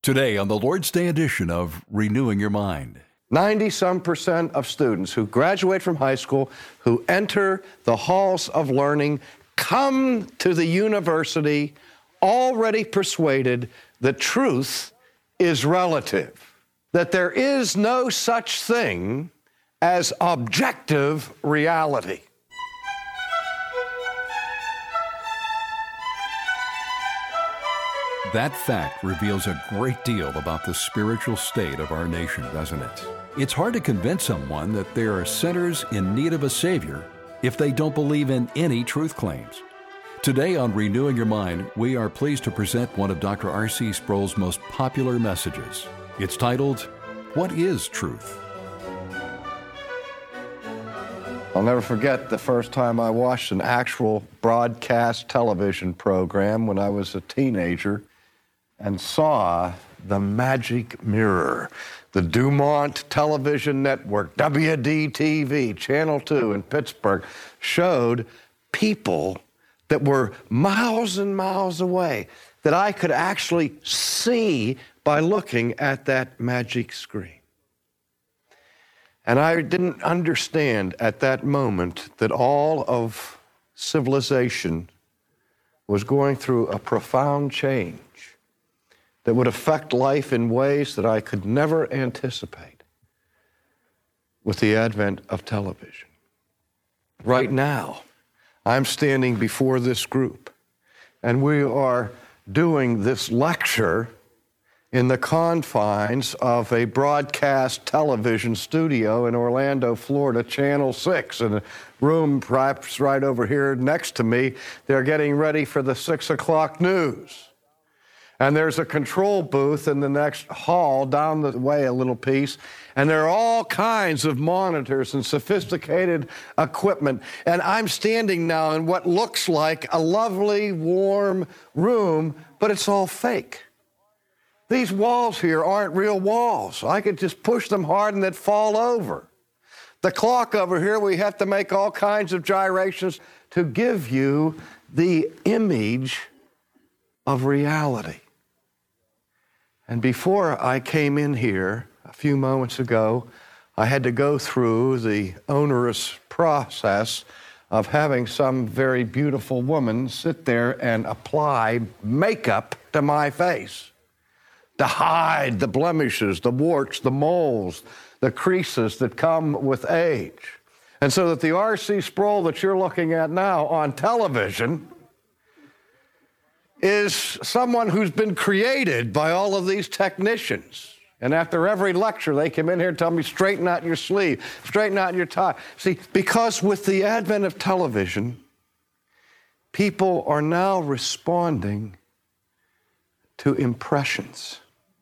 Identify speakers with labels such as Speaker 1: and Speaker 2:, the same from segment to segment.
Speaker 1: Today on the Lord's Day edition of Renewing Your Mind.
Speaker 2: 90-some% of students who graduate from high school, who enter the halls of learning, come to the university already persuaded that truth is relative, that there is no such thing as objective reality.
Speaker 1: That fact reveals a great deal about the spiritual state of our nation, doesn't it? It's hard to convince someone that they are sinners in need of a Savior if they don't believe in any truth claims. Today on Renewing Your Mind, we are pleased to present one of Dr. R.C. Sproul's most popular messages. It's titled, What is Truth?
Speaker 2: I'll never forget the first time I watched an actual broadcast television program when I was a teenager and saw the magic mirror. The Dumont Television Network, WDTV, Channel 2 in Pittsburgh, showed people that were miles and miles away that I could actually see by looking at that magic screen. And I didn't understand at that moment that all of civilization was going through a profound change that would affect life in ways that I could never anticipate with the advent of television. Right now, I'm standing before this group, and we are doing this lecture in the confines of a broadcast television studio in Orlando, Florida, Channel 6, in a room perhaps right over here next to me. They're getting ready for the 6 o'clock news. And there's a control booth in the next hall down the way a little piece, and there are all kinds of monitors and sophisticated equipment. And I'm standing now in what looks like a lovely, warm room, but it's all fake. These walls here aren't real walls. I could just push them hard and they'd fall over. The clock over here, we have to make all kinds of gyrations to give you the image of reality. And before I came in here a few moments ago, I had to go through the onerous process of having some very beautiful woman sit there and apply makeup to my face to hide the blemishes, the warts, the moles, the creases that come with age. And so that the R.C. Sproul that you're looking at now on television is someone who's been created by all of these technicians. And after every lecture, they come in here and tell me, straighten out your sleeve, straighten out your tie. See, because with the advent of television, people are now responding to impressions.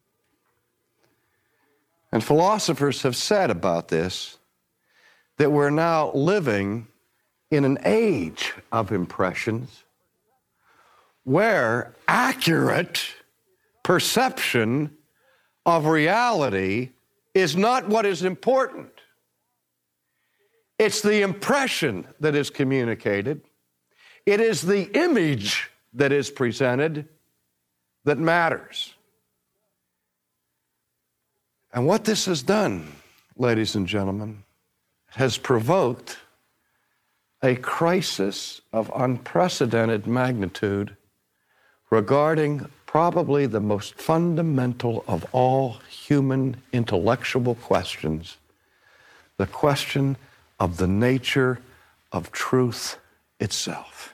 Speaker 2: And philosophers have said about this that we're now living in an age of impressions where accurate perception of reality is not what is important. It's the impression that is communicated. It is the image that is presented that matters. And what this has done, ladies and gentlemen, has provoked a crisis of unprecedented magnitude regarding probably the most fundamental of all human intellectual questions, the question of the nature of truth itself.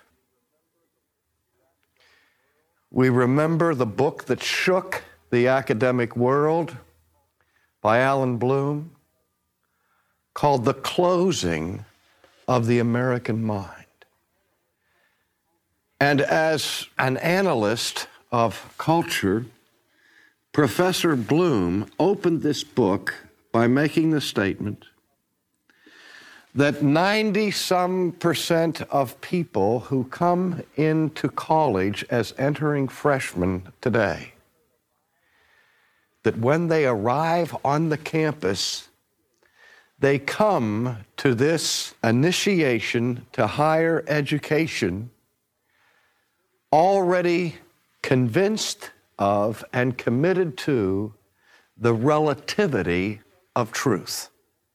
Speaker 2: We remember the book that shook the academic world by Alan Bloom, called The Closing of the American Mind. And as an analyst of culture, Professor Bloom opened this book by making the statement that 90-some% of people who come into college as entering freshmen today, that when they arrive on the campus, they come to this initiation to higher education already convinced of and committed to the relativity of truth.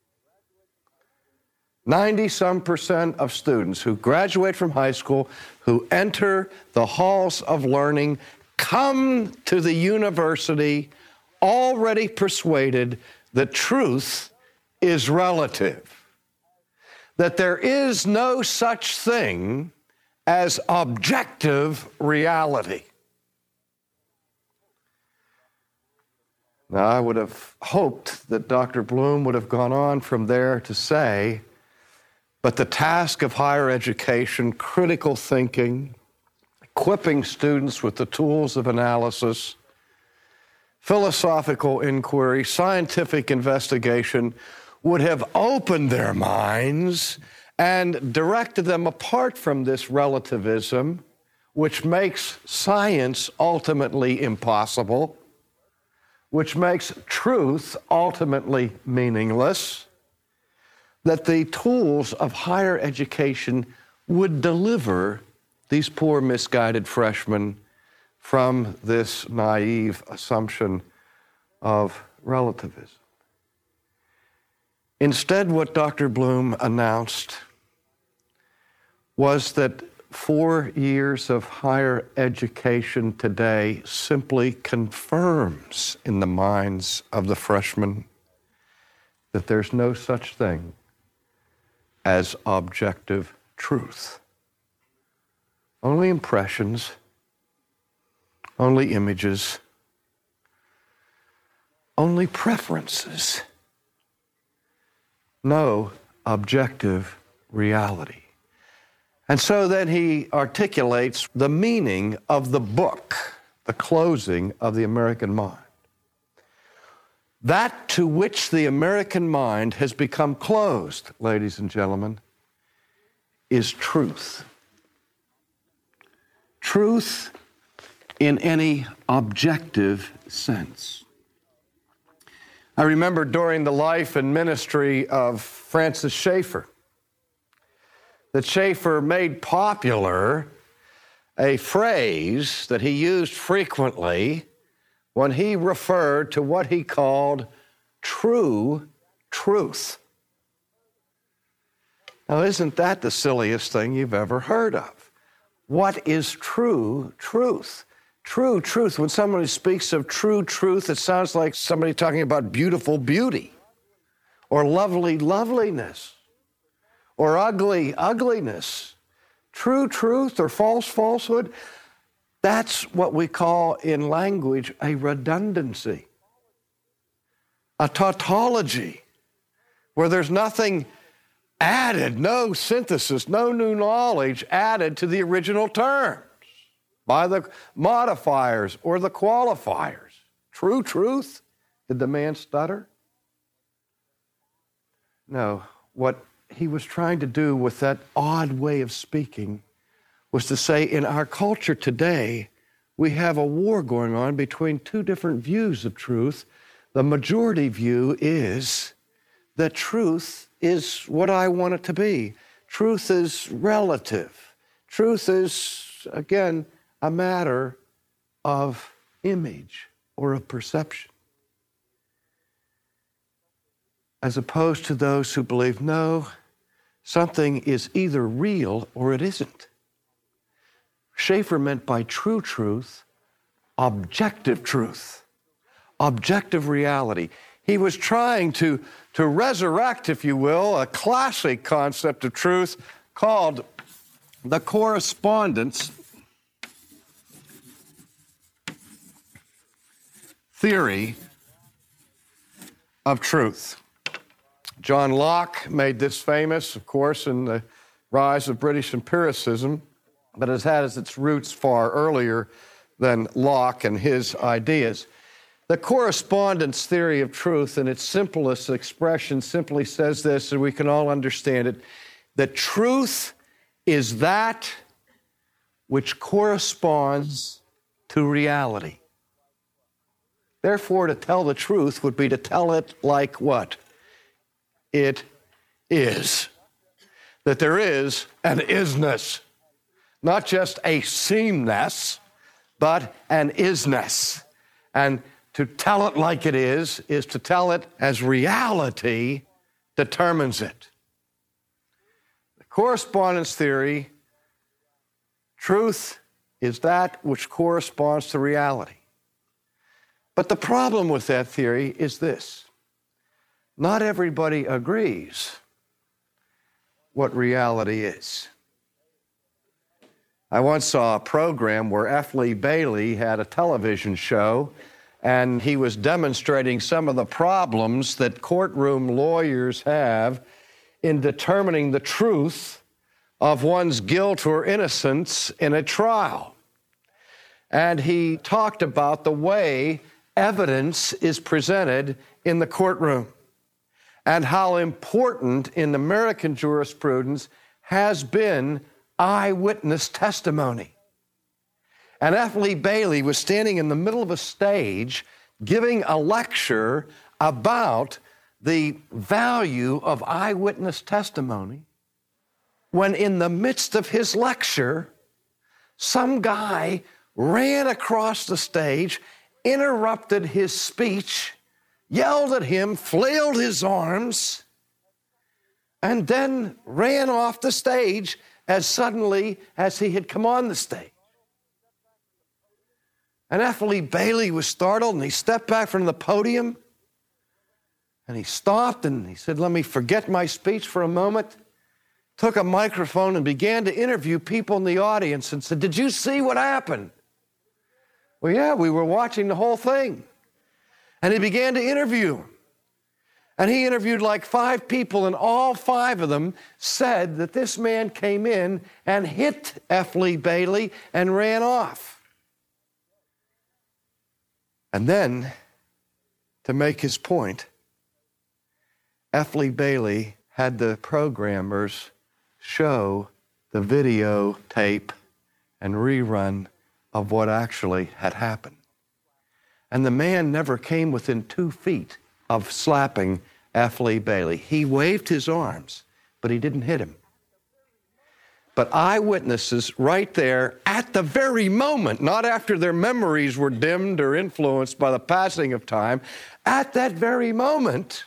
Speaker 2: 90-some% of students who graduate from high school, who enter the halls of learning, come to the university already persuaded that truth is relative, that there is no such thing as objective reality. Now, I would have hoped that Dr. Bloom would have gone on from there to say, but the task of higher education, critical thinking, equipping students with the tools of analysis, philosophical inquiry, scientific investigation, would have opened their minds and directed them apart from this relativism, which makes science ultimately impossible, which makes truth ultimately meaningless, that the tools of higher education would deliver these poor misguided freshmen from this naive assumption of relativism. Instead, what Dr. Bloom announced was that 4 years of higher education today simply confirms in the minds of the freshmen that there's no such thing as objective truth. Only impressions, only images, only preferences. No objective reality. And so then he articulates the meaning of the book, the closing of the American mind. That to which the American mind has become closed, ladies and gentlemen, is truth. Truth in any objective sense. I remember during the life and ministry of Francis Schaeffer, that Schaeffer made popular a phrase that he used frequently when he referred to what he called true truth. Now, isn't that the silliest thing you've ever heard of? What is true truth? True truth. When somebody speaks of true truth, it sounds like somebody talking about beautiful beauty, or lovely loveliness, or ugly ugliness. True truth or false falsehood, that's what we call in language a redundancy, a tautology, where there's nothing added, no synthesis, no new knowledge added to the original terms by the modifiers or the qualifiers. True truth? Did the man stutter? No. What he was trying to do with that odd way of speaking was to say, in our culture today, we have a war going on between two different views of truth. The majority view is that truth is what I want it to be. Truth is relative. Truth is, again, a matter of image or of perception. As opposed to those who believe, no, something is either real or it isn't. Schaeffer meant by true truth, objective truth, objective reality. He was trying to resurrect, if you will, a classic concept of truth called the correspondence theory of truth. John Locke made this famous, of course, in the rise of British empiricism, but it has its roots far earlier than Locke and his ideas. The correspondence theory of truth, in its simplest expression, simply says this, and we can all understand it, that truth is that which corresponds to reality. Therefore, to tell the truth would be to tell it like what? It is. That there is an isness. Not just a seemness, but an isness. And to tell it like it is to tell it as reality determines it. The correspondence theory, truth is that which corresponds to reality. But the problem with that theory is this: not everybody agrees what reality is. I once saw a program where F. Lee Bailey had a television show, and he was demonstrating some of the problems that courtroom lawyers have in determining the truth of one's guilt or innocence in a trial. And he talked about the way evidence is presented in the courtroom and how important in American jurisprudence has been eyewitness testimony. And F. Lee Bailey was standing in the middle of a stage giving a lecture about the value of eyewitness testimony when in the midst of his lecture, some guy ran across the stage, interrupted his speech, yelled at him, flailed his arms, and then ran off the stage as suddenly as he had come on the stage. And F. Lee Bailey was startled, and he stepped back from the podium, and he stopped, and he said, "Let me forget my speech for a moment," took a microphone and began to interview people in the audience and said, "Did you see what happened?" "Well, yeah, we were watching the whole thing." And he began to interview them. And he interviewed like 5 people, and all 5 of them said that this man came in and hit F. Lee Bailey and ran off. And then, to make his point, F. Lee Bailey had the programmers show the videotape and rerun of what actually had happened. And the man never came within 2 feet of slapping F. Lee Bailey. He waved his arms, but he didn't hit him. But eyewitnesses right there at the very moment, not after their memories were dimmed or influenced by the passing of time, at that very moment,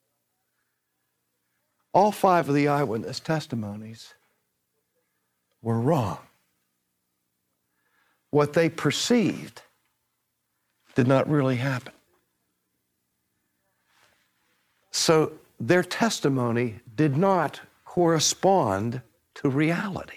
Speaker 2: all 5 of the eyewitness testimonies were wrong. What they perceived did not really happen. So their testimony did not correspond to reality.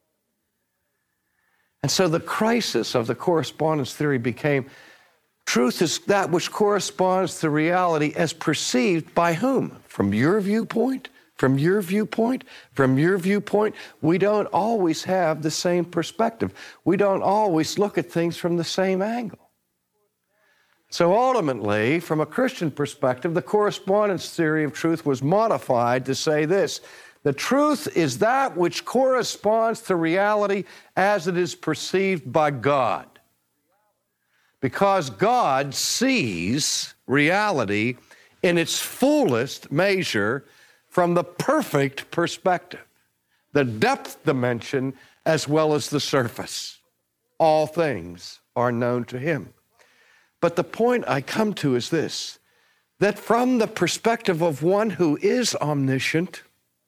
Speaker 2: And so the crisis of the correspondence theory became, truth is that which corresponds to reality as perceived by whom? From your viewpoint? From your viewpoint? From your viewpoint? We don't always have the same perspective. We don't always look at things from the same angle. So ultimately, from a Christian perspective, the correspondence theory of truth was modified to say this: the truth is that which corresponds to reality as it is perceived by God. Because God sees reality in its fullest measure from the perfect perspective, the depth dimension as well as the surface. All things are known to him. But the point I come to is this, that from the perspective of one who is omniscient,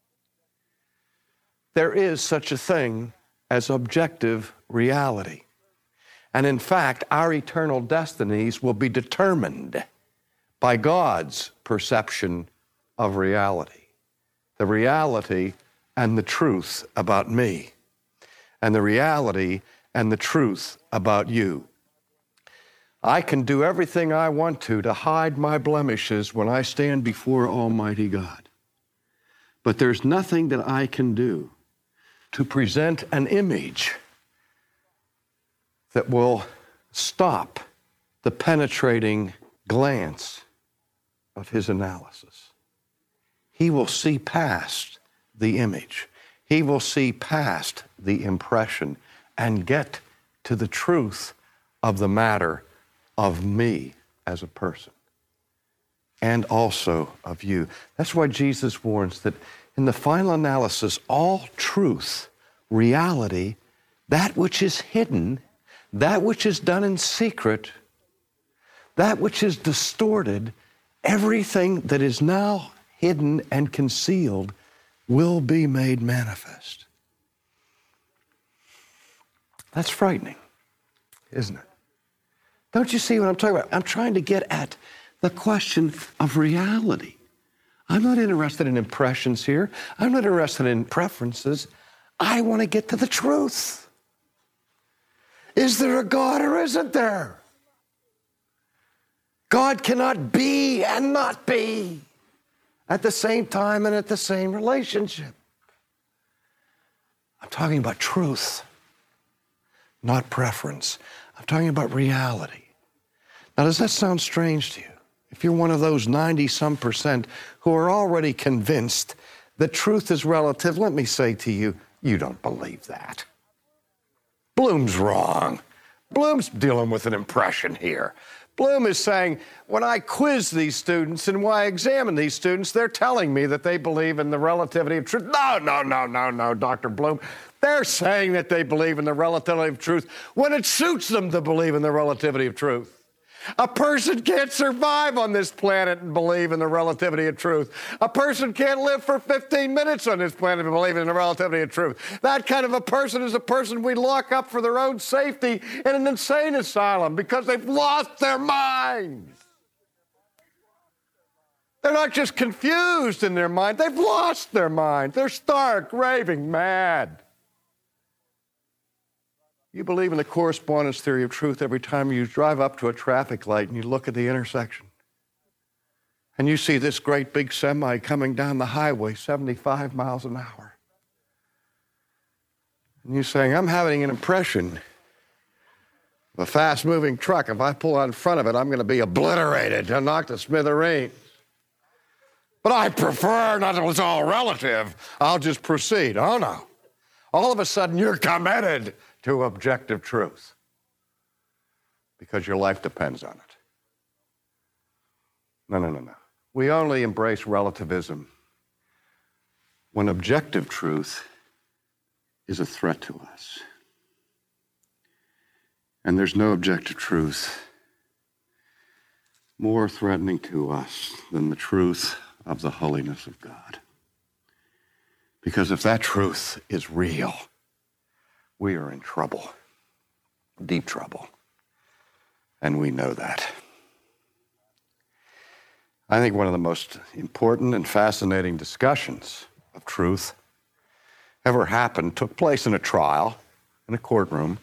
Speaker 2: there is such a thing as objective reality. And in fact, our eternal destinies will be determined by God's perception of reality. The reality and the truth about me, and the reality and the truth about you. I can do everything I want to hide my blemishes when I stand before Almighty God. But there's nothing that I can do to present an image that will stop the penetrating glance of his analysis. He will see past the image. He will see past the impression and get to the truth of the matter of me as a person, and also of you. That's why Jesus warns that in the final analysis, all truth, reality, that which is hidden, that which is done in secret, that which is distorted, everything that is now hidden and concealed will be made manifest. That's frightening, isn't it? Don't you see what I'm talking about? I'm trying to get at the question of reality. I'm not interested in impressions here. I'm not interested in preferences. I want to get to the truth. Is there a God or isn't there? God cannot be and not be at the same time and at the same relationship. I'm talking about truth, not preference. I'm talking about reality. Now, does that sound strange to you? If you're one of those 90-some% who are already convinced that truth is relative, let me say to you, you don't believe that. Bloom's wrong. Bloom's dealing with an impression here. Bloom is saying, when I quiz these students and when I examine these students, they're telling me that they believe in the relativity of truth. No, Dr. Bloom. They're saying that they believe in the relativity of truth when it suits them to believe in the relativity of truth. A person can't survive on this planet and believe in the relativity of truth. A person can't live for 15 minutes on this planet and believe in the relativity of truth. That kind of a person is a person we lock up for their own safety in an insane asylum because they've lost their minds. They're not just confused in their mind, they've lost their mind. They're stark, raving mad. You believe in the correspondence theory of truth every time you drive up to a traffic light and you look at the intersection. And you see this great big semi coming down the highway, 75 miles an hour. And you're saying, I'm having an impression of a fast-moving truck. If I pull out in front of it, I'm going to be obliterated and knocked to smithereens. But I prefer not that it's all relative. I'll just proceed. Oh, no. All of a sudden, you're committed to objective truth because your life depends on it. No. We only embrace relativism when objective truth is a threat to us. And there's no objective truth more threatening to us than the truth of the holiness of God. Because if that truth is real, we are in trouble, deep trouble, and we know that. I think one of the most important and fascinating discussions of truth ever happened took place in a trial, in a courtroom,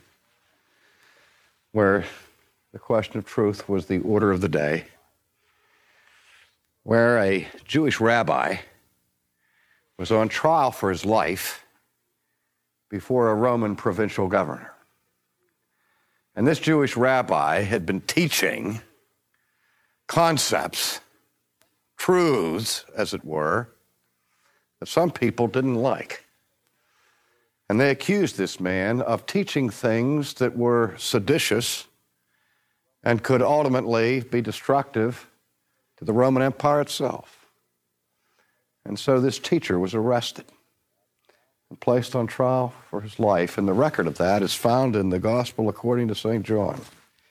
Speaker 2: where the question of truth was the order of the day, where a Jewish rabbi was on trial for his life before a Roman provincial governor. And this Jewish rabbi had been teaching concepts, truths, as it were, that some people didn't like. And they accused this man of teaching things that were seditious and could ultimately be destructive to the Roman Empire itself. And so this teacher was arrested and placed on trial for his life. And the record of that is found in the Gospel according to St. John.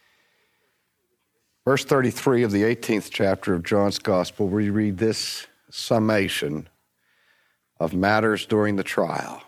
Speaker 2: Verse 33 of the 18th chapter of John's Gospel, we read this summation of matters during the trial.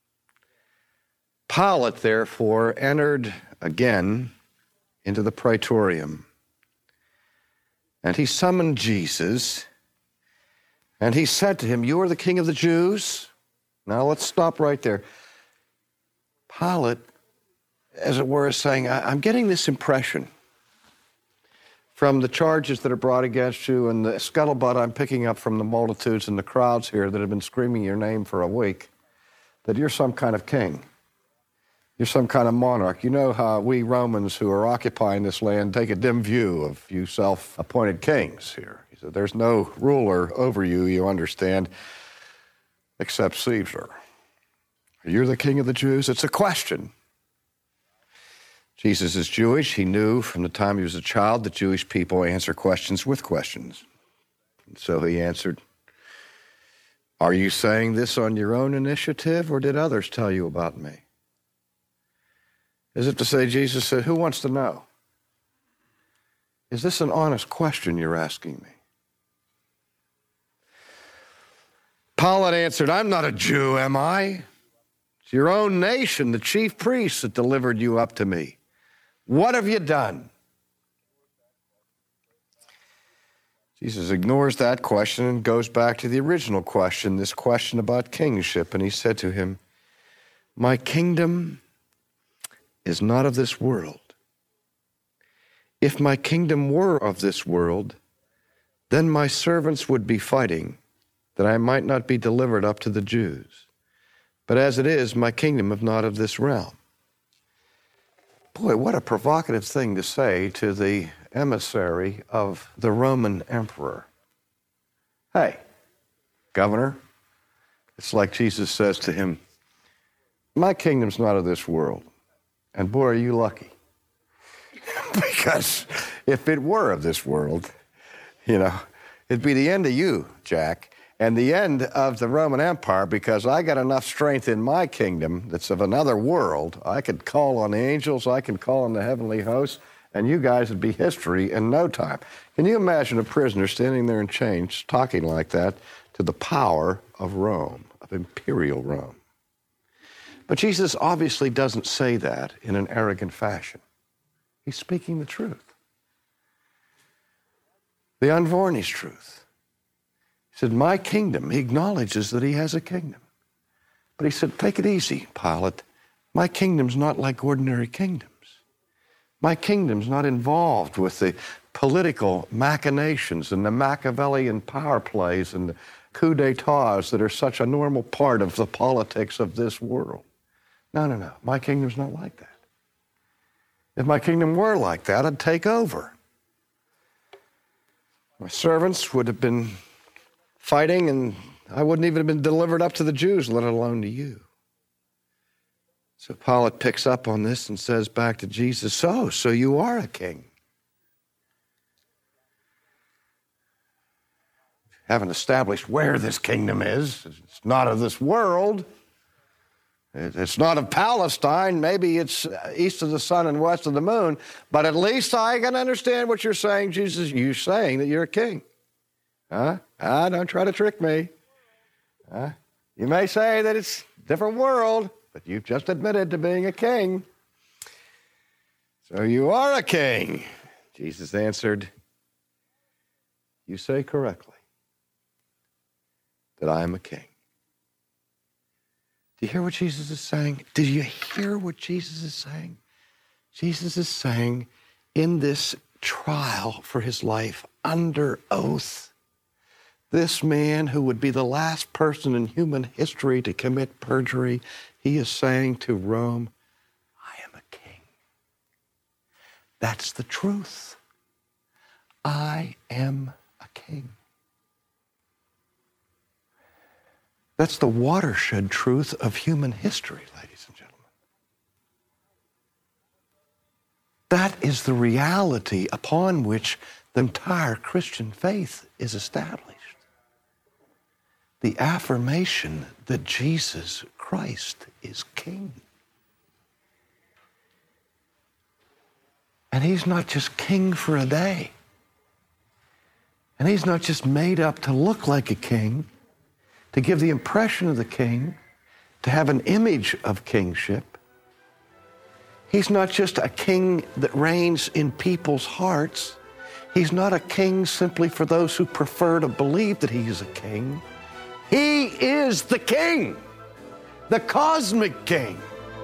Speaker 2: Pilate, therefore, entered again into the praetorium, and he summoned Jesus, and he said to him, "You are the king of the Jews?" Now let's stop right there. Pilate, as it were, is saying, I'm getting this impression from the charges that are brought against you and the scuttlebutt I'm picking up from the multitudes and the crowds here that have been screaming your name for a week, that you're some kind of king. You're some kind of monarch. You know how we Romans who are occupying this land take a dim view of you self-appointed kings here. He said, there's no ruler over you, you understand, except Caesar. You're the king of the Jews? It's a question. Jesus is Jewish. He knew from the time he was a child that Jewish people answer questions with questions. And so he answered, are you saying this on your own initiative, or did others tell you about me? As if to say, Jesus said, who wants to know? Is this an honest question you're asking me? Pilate answered, I'm not a Jew, am I? It's your own nation, the chief priests, that delivered you up to me. What have you done? Jesus ignores that question and goes back to the original question, this question about kingship. And he said to him, my kingdom is not of this world. If my kingdom were of this world, then my servants would be fighting that I might not be delivered up to the Jews. But as it is, my kingdom is not of this realm. Boy, what a provocative thing to say to the emissary of the Roman emperor. Hey, governor, it's like Jesus says to him, my kingdom's not of this world. And boy, are you lucky. Because if it were of this world, it'd be the end of you, Jack, and the end of the Roman Empire, because I got enough strength in my kingdom that's of another world. I could call on the angels, I can call on the heavenly hosts, and you guys would be history in no time. Can you imagine a prisoner standing there in chains talking like that to the power of Rome, of imperial Rome? But Jesus obviously doesn't say that in an arrogant fashion. He's speaking the truth, the unvarnished truth. He said, my kingdom, he acknowledges that he has a kingdom. But he said, take it easy, Pilate. My kingdom's not like ordinary kingdoms. My kingdom's not involved with the political machinations and the Machiavellian power plays and the coup d'etats that are such a normal part of the politics of this world. No. My kingdom's not like that. If my kingdom were like that, I'd take over. My servants would have been fighting, and I wouldn't even have been delivered up to the Jews, let alone to you. So Pilate picks up on this and says back to Jesus, so you are a king. Haven't established where this kingdom is. It's not of this world. It's not of Palestine. Maybe it's east of the sun and west of the moon. But at least I can understand what you're saying, Jesus. You're saying that you're a king. Huh? Don't try to trick me. You may say that it's a different world, but you've just admitted to being a king. So you are a king. Jesus answered, you say correctly that I am a king. Do you hear what Jesus is saying? Did you hear what Jesus is saying? Jesus is saying in this trial for his life under oath, this man who would be the last person in human history to commit perjury, he is saying to Rome, I am a king. That's the truth. I am a king. That's the watershed truth of human history, ladies and gentlemen. That is the reality upon which the entire Christian faith is established. The affirmation that Jesus Christ is King. And he's not just king for a day. And he's not just made up to look like a king, to give the impression of the king, to have an image of kingship. He's not just a king that reigns in people's hearts. He's not a king simply for those who prefer to believe that he is a king. He is the king, the cosmic king,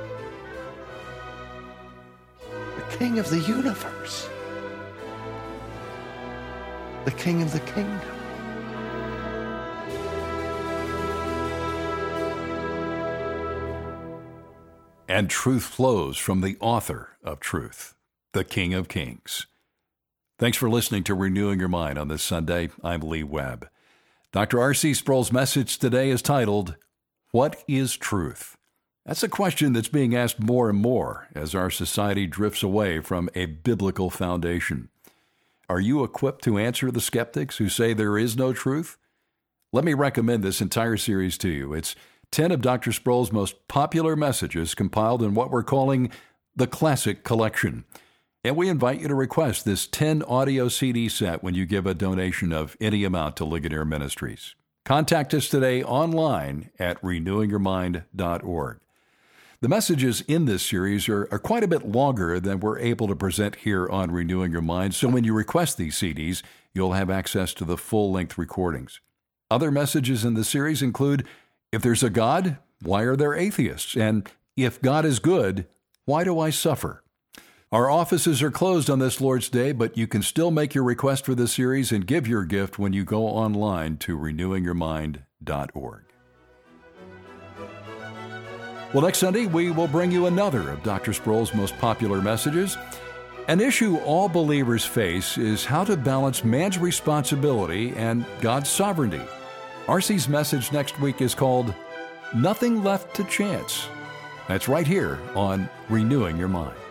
Speaker 2: the king of the universe, the king of the kingdom.
Speaker 1: And truth flows from the author of truth, the King of Kings. Thanks for listening to Renewing Your Mind on this Sunday. I'm Lee Webb. Dr. R.C. Sproul's message today is titled, What is Truth? That's a question that's being asked more and more as our society drifts away from a biblical foundation. Are you equipped to answer the skeptics who say there is no truth? Let me recommend this entire series to you. It's 10 of Dr. Sproul's most popular messages compiled in what we're calling the Classic Collection. And we invite you to request this 10 audio CD set when you give a donation of any amount to Ligonier Ministries. Contact us today online at renewingyourmind.org. The messages in this series are quite a bit longer than we're able to present here on Renewing Your Mind, so when you request these CDs, you'll have access to the full-length recordings. Other messages in the series include, if there's a God, why are there atheists? And if God is good, why do I suffer? Our offices are closed on this Lord's Day, but you can still make your request for this series and give your gift when you go online to renewingyourmind.org. Well, next Sunday, we will bring you another of Dr. Sproul's most popular messages. An issue all believers face is how to balance man's responsibility and God's sovereignty. R.C.'s message next week is called Nothing Left to Chance. That's right here on Renewing Your Mind.